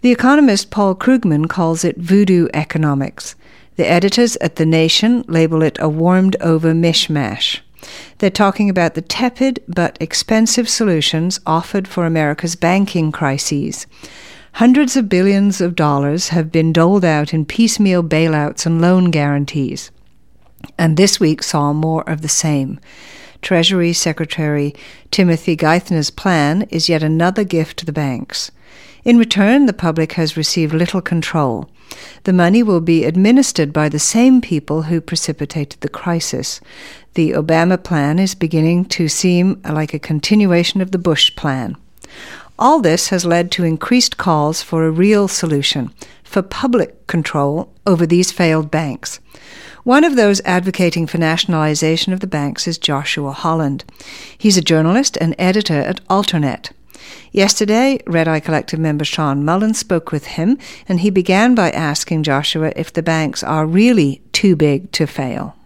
The economist Paul Krugman calls it voodoo economics. The editors at The Nation label it a warmed-over mishmash. They're talking about the tepid but expensive solutions offered for America's banking crises. Hundreds of billions of dollars have been doled out in piecemeal bailouts and loan guarantees. And this week saw more of the same. Treasury Secretary Timothy Geithner's plan is yet another gift to the banks. In return, the public has received little control. The money will be administered by the same people who precipitated the crisis. The Obama plan is beginning to seem like a continuation of the Bush plan. All this has led to increased calls for a real solution, for public control over these failed banks. One of those advocating for nationalization of the banks is Joshua Holland. He's a journalist and editor at Alternet. Yesterday, Red Eye Collective member Sean Mullen spoke with him, and he began by asking Joshua if the banks are really too big to fail.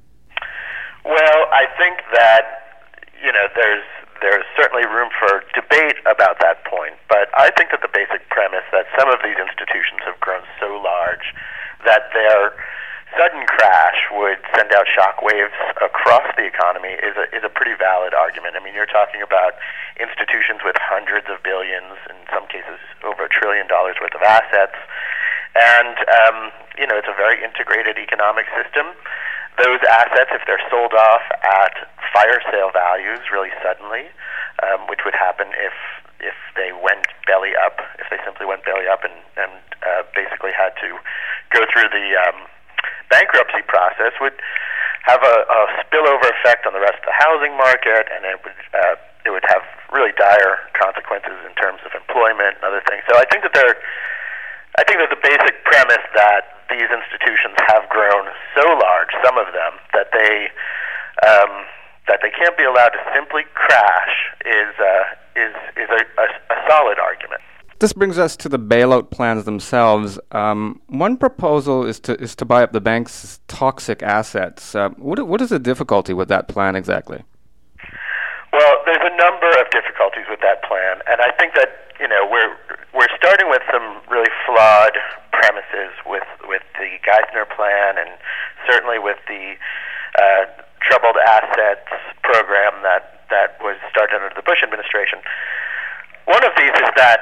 Well, I think that, there's certainly room for debate about that point, but I think that the basic premise that some of these institutions have grown so large that their sudden crash would send out shockwaves across the economy is a pretty valid argument. I mean, you're talking about institutions with hundreds of billions, in some cases over $1 trillion worth of assets, and it's a very integrated economic system. Those assets, if they're sold off at fire sale values really suddenly, which would happen if they went belly up, if they simply went belly up and basically had to go through the bankruptcy process, would have a spillover effect on the rest of the housing market, and it would have really dire consequences in terms of employment and other things. So I think that the basic premise that these institutions have grown so large, some of them, that they can't be allowed to simply crash is a solid argument. This brings us to the bailout plans themselves. One proposal is to buy up the bank's toxic assets. What is the difficulty with that plan exactly? Well, there's a number of difficulties with that plan, and I think that we're starting with some really flawed premises with the Geithner plan, and certainly with the troubled assets program that was started under the Bush administration. One of these is that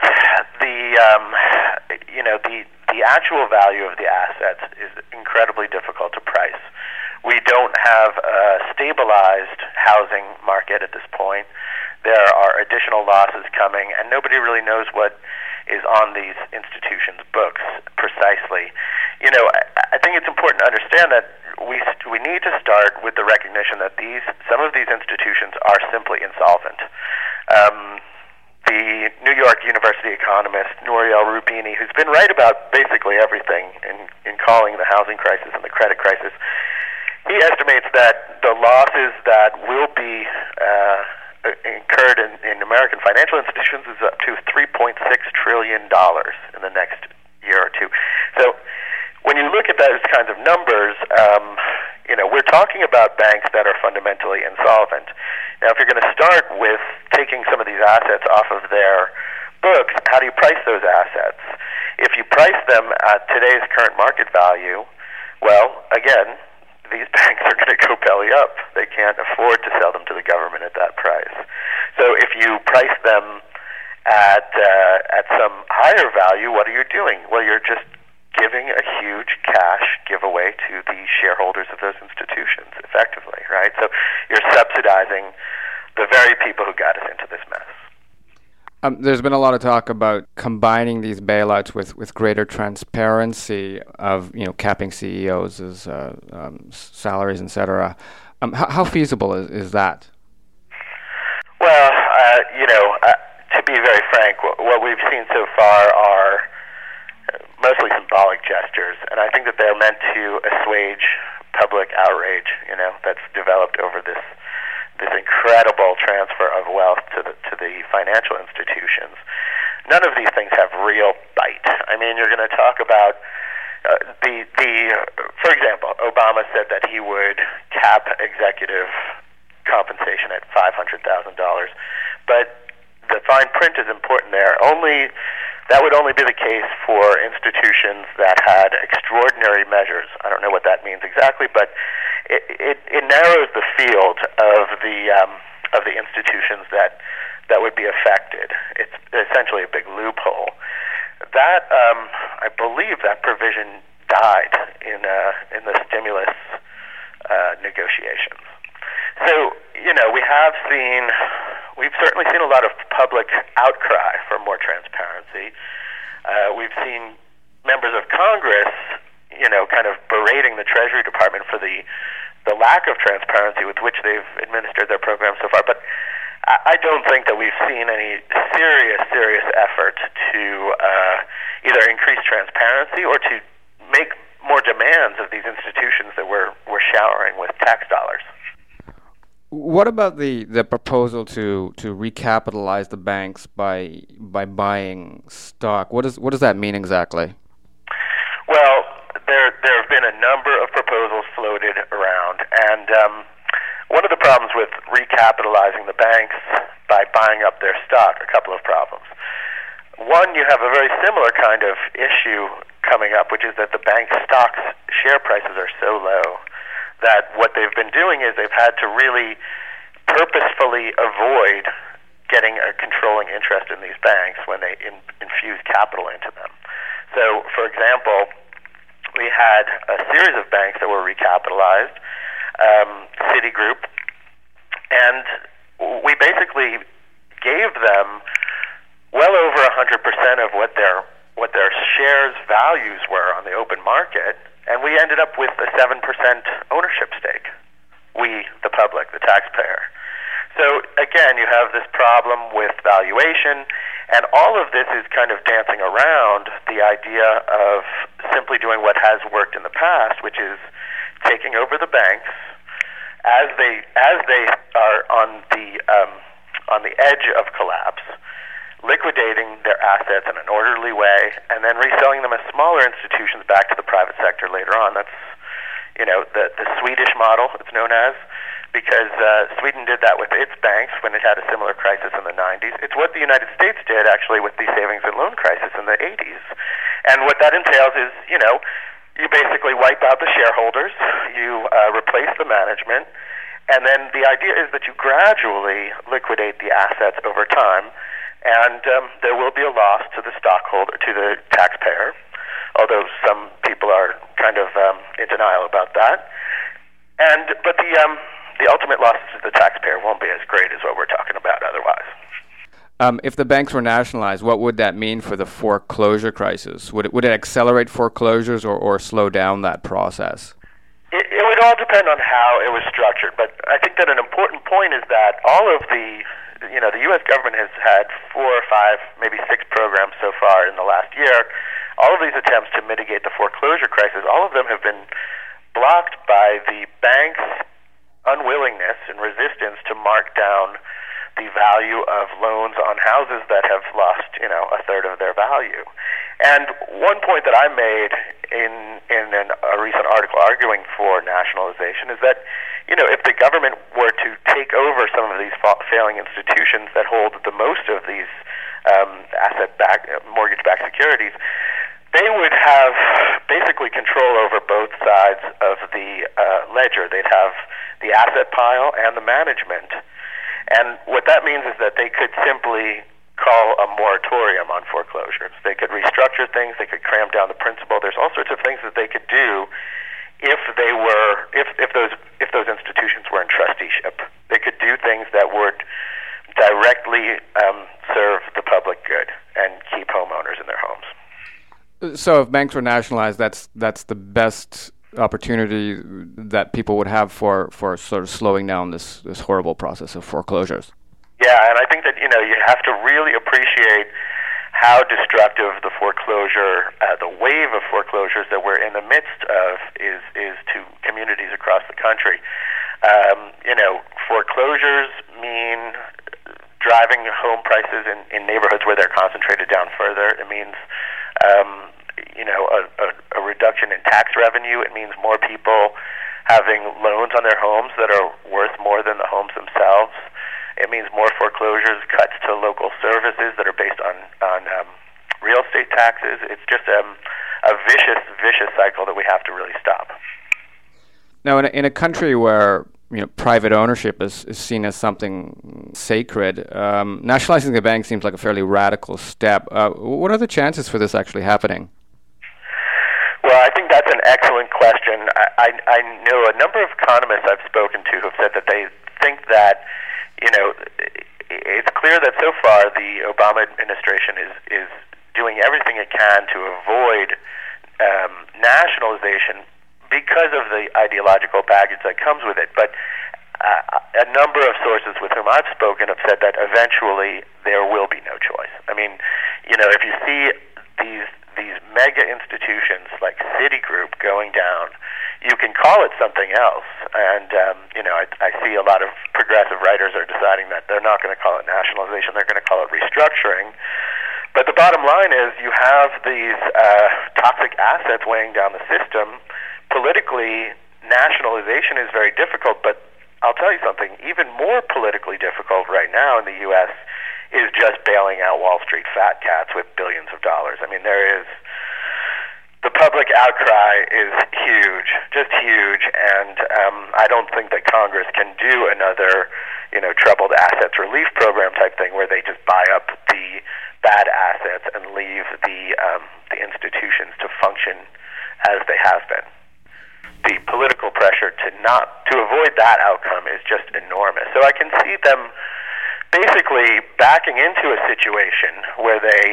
the actual value of the assets is incredibly difficult to price. We don't have a stabilized housing market at this point. There are additional losses coming, and nobody really knows what is on these institutions' books precisely. I think it's important to understand that we need to start with the recognition that some of these institutions are simply insolvent. The New York University economist Nouriel Roubini, who's been right about basically everything in calling the housing crisis and the credit crisis, he estimates that the losses that will be incurred in American financial institutions is up to $3.6 trillion in the next year or two. So when you look at those kinds of numbers, we're talking about banks that are fundamentally insolvent. Now, if you're going to start with taking some of these assets off of their books, how do you price those assets? If you price them at today's current market value, well, again, these banks are going to go belly up. They can't afford to sell them to the government at that price. So if you price them at some higher value, what are you doing? Well, you're just giving a huge cash giveaway to the shareholders of those institutions, effectively, right? So you're subsidizing the very people who got us into this mess. There's been a lot of talk about combining these bailouts with greater transparency of capping CEOs' salaries, etc. How feasible is that? Well, to be very frank, what we've seen so far are mostly symbolic gestures, and I think that they're meant to assuage public outrage, that's developed over this incredible transfer of wealth to the financial institutions. None of these things have real bite. I mean, you're going to talk about for example, Obama said that he would cap executive compensation at $500,000, but the fine print is important there. Only That would only be the case for institutions that had extraordinary measures. I don't know what that means exactly, but it narrows the field of the institutions that would be affected. It's essentially a big loophole. That I believe that provision died in the stimulus negotiations. So we've certainly seen a lot of public outcry for more transparency. We've seen members of Congress, kind of berating the Treasury Department for the lack of transparency with which they've administered their program so far. But I don't think that we've seen any serious effort to either increase transparency or to make more demands of these institutions that we're showering with tax dollars. What about the proposal to recapitalize the banks by buying stock? What does that mean exactly? Well, there have been a number of proposals floated around, and one of the problems with recapitalizing the banks by buying up their stock, a couple of problems. One, you have a very similar kind of issue coming up, which is that the bank stocks share prices are so low that what they've been doing is they've had to really purposefully avoid getting a controlling interest in these banks when they infuse capital into them. So, for example, we had a series of banks that were recapitalized, Citigroup, and we basically gave them well over 100% of what their shares values were on the open market, and we ended up with a 7% ownership stake. We, the public, the taxpayer. So again, you have this problem with valuation, and all of this is kind of dancing around the idea of simply doing what has worked in the past, which is taking over the banks as they are on the edge of collapse, liquidating their assets in an orderly way, and then reselling them as smaller institutions back to the private sector later on. That's the Swedish model, it's known as, because Sweden did that with its banks when it had a similar crisis in the 90s. It's what the United States did, actually, with the savings and loan crisis in the 80s. And what that entails is, you basically wipe out the shareholders, you replace the management, and then the idea is that you gradually liquidate the assets over time, and there will be a loss to the stockholder, to the taxpayer, although some people are kind of in denial about that. But the ultimate loss to the taxpayer won't be as great as what we're talking about otherwise. If the banks were nationalized, what would that mean for the foreclosure crisis? Would it accelerate foreclosures or slow down that process? It would all depend on how it was structured, but I think that an important point is that all of the U.S. government has had 4 or 5, maybe 6 programs so far in the last year. All of these attempts to mitigate the foreclosure crisis, all of them have been blocked by the banks' unwillingness and resistance to mark down the value of loans on houses that have lost, a third of their value. And one point that I made in a recent article arguing for nationalization is that, if the government were to take over some of these failing institutions that hold the most of these mortgage-backed securities, they would have basically control over both sides of the ledger. They'd have the asset pile and the management. And what that means is that they could simply call a moratorium on foreclosures. They could restructure things. They could cram down the principal. There's all sorts of things that they could do if those institutions were in trusteeship. They could do things that would directly serve the public good and keep homeowners in their homes. So if banks were nationalized, that's the best opportunity that people would have for sort of slowing down this horrible process of foreclosures. Yeah, and I think that you have to really appreciate how destructive the foreclosure, the wave of foreclosures that we're in the midst of is to communities across the country. Foreclosures mean driving home prices in neighborhoods where they're concentrated down further. It means a reduction in tax revenue. It means more people having loans on their homes that are worth more than the homes themselves. It means more foreclosures, cuts to local services that are based on real estate taxes. It's just a vicious cycle that we have to really stop. Now, in a country where private ownership is seen as something sacred, nationalizing the bank seems like a fairly radical step. What are the chances for this actually happening? Well, I think that's an excellent question. I know a number of economists I've spoken to who have said that they think that, it's clear that so far the Obama administration is doing everything it can to avoid nationalization because of the ideological baggage that comes with it. But a number of sources with whom I've spoken have said that eventually there will be no choice. I mean, if you see these mega institutions like Citigroup going down, you can call it something else. And, I see a lot of progressive writers are deciding that they're not going to call it nationalization, they're going to call it restructuring. But the bottom line is you have these toxic assets weighing down the system. Politically, nationalization is very difficult, but I'll tell you something, even more politically difficult right now in the U.S. is just bailing out Wall Street fat cats with billions of dollars. I mean, the public outcry is huge, just huge, and I don't think that Congress can do another, troubled assets relief program type thing where they just buy up the bad assets and leave the institutions to function as they have been. The political pressure to avoid that outcome is just enormous. So I can see them basically backing into a situation where they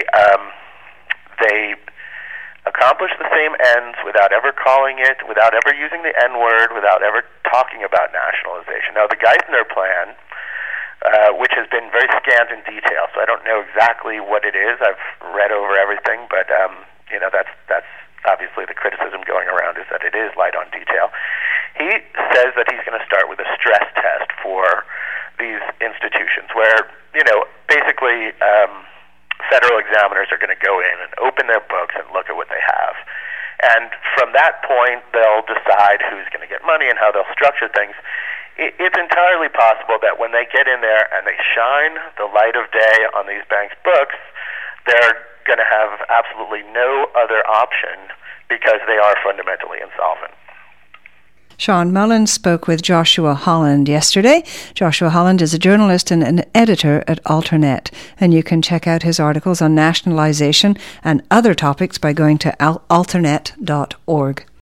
accomplish the same ends without ever calling it, without ever using the N-word, without ever talking about nationalization. Now, the Geithner plan, which has been very scant in detail, so I don't know exactly what it is. I've read over everything, but that's obviously the criticism going around is that it is light on detail. He says that he's going to start with a stress test for these institutions where, basically federal examiners are going to go in and open their books and look at what they have. And from that point, they'll decide who's going to get money and how they'll structure things. It's entirely possible that when they get in there and they shine the light of day on these banks' books, they're going to have absolutely no other option because they are fundamentally insolvent. Sean Mullins spoke with Joshua Holland yesterday. Joshua Holland is a journalist and an editor at Alternet, and you can check out his articles on nationalization and other topics by going to alternet.org.